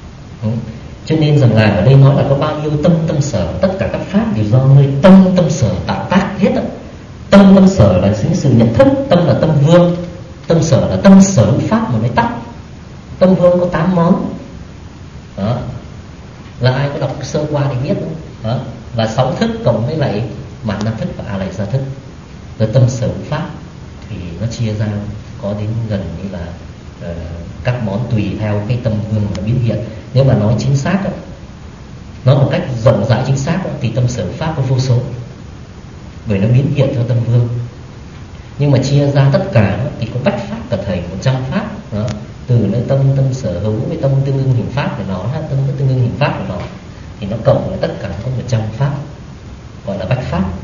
Speaker 1: Cho nên rằng là ở đây nói là có bao nhiêu tâm sở, tất cả các pháp đều do nơi tâm sở tạo tác hết á. Tâm sở là sự nhận thức, tâm là tâm vương, tâm sở là tâm sở hữu pháp mà mới tắt. Tâm vương có 8 món đó, là ai có đọc sơ qua thì biết đó, là 6 thức cộng với lại mạn na thức và a lại gia thức. Rồi tâm sở hữu pháp thì nó chia ra có đến gần như là các món tùy theo cái tâm vương mà nó biến hiện. Nếu mà nói chính xác đó, nói một cách rộng rãi chính xác đó, thì tâm sở hữu pháp có vô số, bởi nó biến hiện theo tâm vương. Nhưng mà chia ra tất cả đó, thì có bách pháp cả thầy 100 pháp đó. Từ nơi tâm sở hữu với tâm tương ưng hình pháp của nó, tâm tương ưng hình pháp của nó, thì nó cộng lại tất cả có 100 pháp, gọi là bách pháp.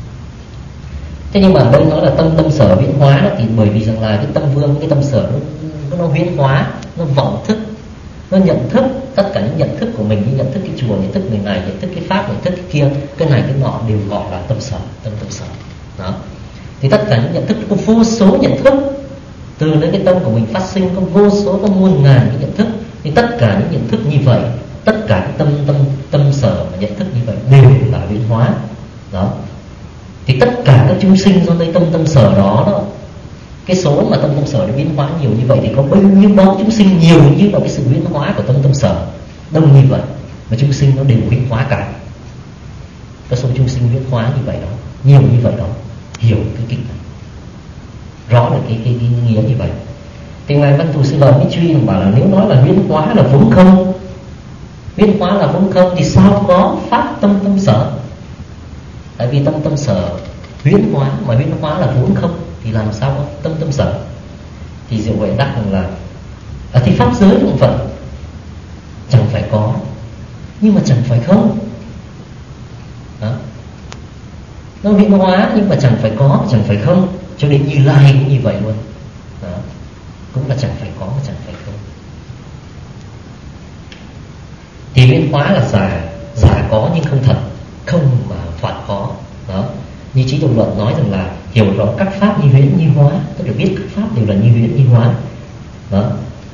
Speaker 1: Thế nhưng mà ở đây nói là tâm sở huyễn hóa đó, thì bởi vì rằng là cái tâm vương, cái tâm sở nó huyễn hóa, nó vọng thức, nó nhận thức tất cả những nhận thức của mình, như nhận thức cái chùa, nhận thức người này, nhận thức cái pháp, nhận thức cái kia, cái này cái nọ đều gọi là tâm sở, tâm sở đó. Thì tất cả những nhận thức có vô số nhận thức, từ nơi cái tâm của mình phát sinh có vô số, có muôn ngàn cái nhận thức. Thì tất cả những nhận thức như vậy, tất cả cái tâm sở và nhận thức như vậy đều là huyễn hóa đó. Thì tất cả các chúng sinh do nơi tâm sở đó, cái số mà tâm sở nó biến hóa nhiều như vậy, thì có bao nhiêu đó chúng sinh nhiều như là cái sự biến hóa của tâm sở đông như vậy, mà chúng sinh nó đều huyễn hóa cả. Cái số chúng sinh huyễn hóa như vậy đó, nhiều như vậy đó, hiểu cái kinh này, rõ được cái nghĩa như vậy. Thì ngài Văn Thù Sư Lợi mới truy bảo là nếu nói là huyễn hóa là vốn không, huyễn hóa là vốn không, thì sao có pháp tâm sở? Tại vì tâm sở huyễn hóa, mà huyễn hóa là vốn không, thì làm sao có tâm sở? Thì Diệu Huệ đáp rằng là thì pháp giới cũng vậy, chẳng phải có nhưng mà chẳng phải không đó. Nó huyễn hóa nhưng mà chẳng phải có, chẳng phải không. Cho đến Như Lai cũng như vậy luôn đó, cũng là chẳng phải có mà chẳng phải không. Thì huyễn hóa là giả có nhưng không thật, không mà thoạt có đó. Như Trí Đồng Luận nói rằng là hiểu rõ các pháp như huyễn như hóa, tức là biết các pháp đều là như huyễn như hóa đó.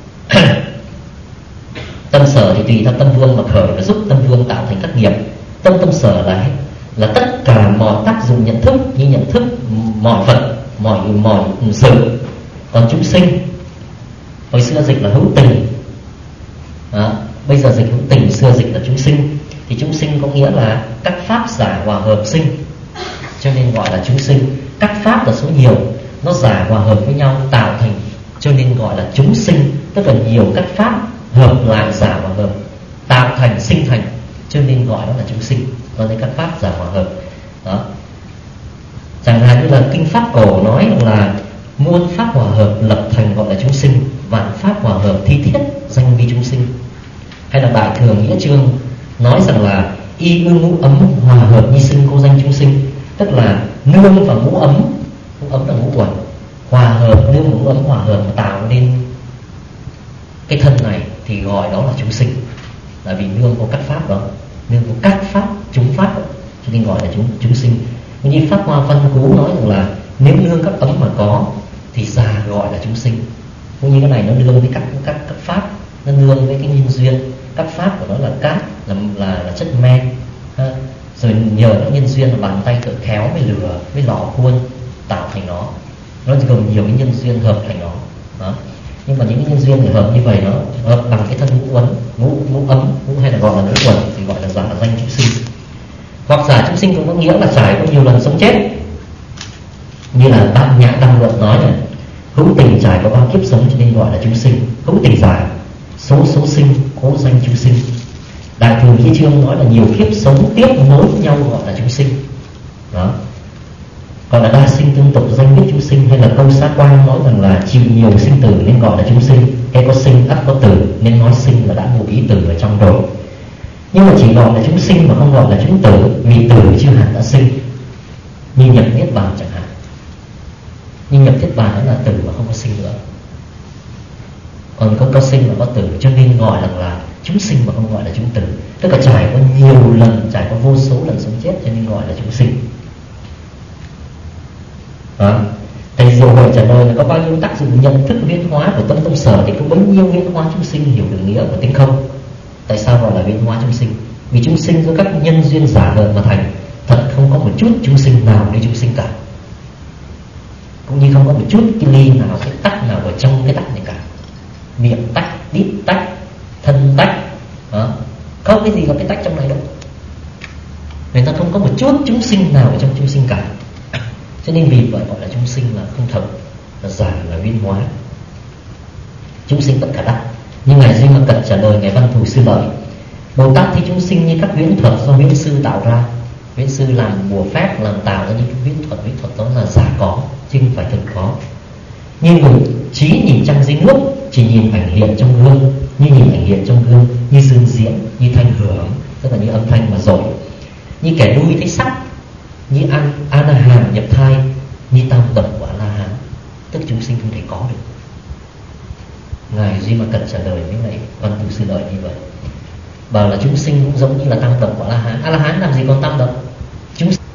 Speaker 1: Tâm sở thì tùy theo tâm vương mà khởi và giúp tâm vương tạo thành các nghiệp. Tâm sở là tất cả mọi tác dụng nhận thức, như nhận thức mọi vật, mọi sự. Còn chúng sinh, hồi xưa dịch là hữu tình đó, bây giờ dịch hữu tình, xưa dịch là chúng sinh. Thì chúng sinh có nghĩa là các pháp giả hòa hợp sinh, cho nên gọi là chúng sinh. Các pháp là số nhiều, nó giả hòa hợp với nhau tạo thành, cho nên gọi là chúng sinh. Tức là nhiều các pháp hợp lại giả hòa hợp tạo thành, sinh thành, cho nên gọi đó là chúng sinh. Đó là các pháp giả hòa hợp đó. Chẳng hạn như là kinh pháp cổ nói là muôn pháp hòa hợp lập thành gọi là chúng sinh, vạn pháp hòa hợp thi thiết danh vi chúng sinh. Hay là Đại Thừa Nghĩa Chương nói rằng là y ư ngũ ấm hòa hợp nhi sinh cô danh chúng sinh. Tức là nương và ngũ ấm là ngũ uẩn, hòa hợp, nương và ngũ ấm hòa hợp tạo nên cái thân này, thì gọi đó là chúng sinh. Là vì nương có các pháp đó, nương có các pháp, chúng pháp đó, cho nên gọi là chúng sinh. Như Pháp Hoa Văn Cú nói rằng là nếu nương các ấm mà có thì già gọi là chúng sinh. Cũng như cái này nó nương với các pháp, nó nương với cái nhân duyên. Các pháp của nó là cát, là chất men ha. Rồi nhờ nó nhân duyên là bàn tay thợ khéo với lửa với lò khuôn tạo thành nó gồm nhiều cái nhân duyên hợp thành nó đó. Nhưng mà những cái nhân duyên thì hợp như vậy nó hợp bằng cái thân ngũ ấm, ngũ ấm, hay là gọi là ngũ uẩn, thì gọi là giả danh chúng sinh. Hoặc giả chúng sinh cũng có nghĩa là trải qua nhiều lần sống chết, như là Bát Nhã Đăng Luận nói này, hữu tình trải qua bao kiếp sống cho nên gọi là chúng sinh. Hữu tình giải số sinh cố danh chúng sinh. Đại Thừa Nghĩa Chương nói là nhiều kiếp sống tiếp nối với nhau gọi là chúng sinh đó. Gọi là đa sinh tương tục danh biết chúng sinh. Hay là Câu Xá Quang nói rằng là chịu nhiều sinh tử nên gọi là chúng sinh. Hay có sinh ắt có tử nên nói sinh là đã ngụ ý tử ở trong rồi. Nhưng mà chỉ gọi là chúng sinh mà không gọi là chúng tử, vì tử chưa hẳn đã sinh. Như nhập Niết Bàn chẳng hạn, nhưng nhập Niết Bàn đó là tử mà không có sinh nữa. Còn có sinh mà có tử, cho nên gọi là chúng sinh mà không gọi là chúng tử. Tức là trải qua nhiều lần, trải qua vô số lần sống chết cho nên gọi là chúng sinh. Thầy Diệu Huệ trả lời là có bao nhiêu tác dụng nhận thức biến hóa của tâm tông sở thì có bấy nhiêu biến hóa chúng sinh, hiểu được nghĩa của tính không. Tại sao gọi là biến hóa chúng sinh? Vì chúng sinh do các nhân duyên giả vờ mà thành, thật không có một chút chúng sinh nào như chúng sinh cả, cũng như không có một chút cái ly nào, cái tắc nào ở trong cái tắc này cả. Miệng tắc, đít tắc, thân tắc, không cái gì có cái tắc trong này đâu. Người ta không có một chút chúng sinh nào ở trong chúng sinh cả. Cho nên vì vậy gọi là chúng sinh là không thật, là giả, là biến hóa. Chúng sinh tất cả đắc. Nhưng Ngài Duy Ma Cật trả lời Ngài Văn Thù Sư Lợi: Bồ Tát thì chúng sinh như các huyễn thuật do huyễn sư tạo ra. Huyễn sư làm bùa phép, làm tạo ra những cái huyễn thuật đó là giả có, chứ không phải thật có. Như người trí nhìn trăng dưới nước, chỉ nhìn ảnh hiện trong gương, như nhìn ảnh hiện trong gương, như dương diễm, như thanh hưởng, tức là như âm thanh mà dội. Như kẻ đuôi thấy sắc, như A-la-hán nhập thai, như tam tập của A-la-hán. Tức chúng sinh không thể có được. Ngài Duy Ma Cật trả lời với lại Văn Thù Sư Lợi như vậy, bảo là chúng sinh cũng giống như là tam tập của A-la-hán. A-la-hán làm gì còn tam tập? Chúng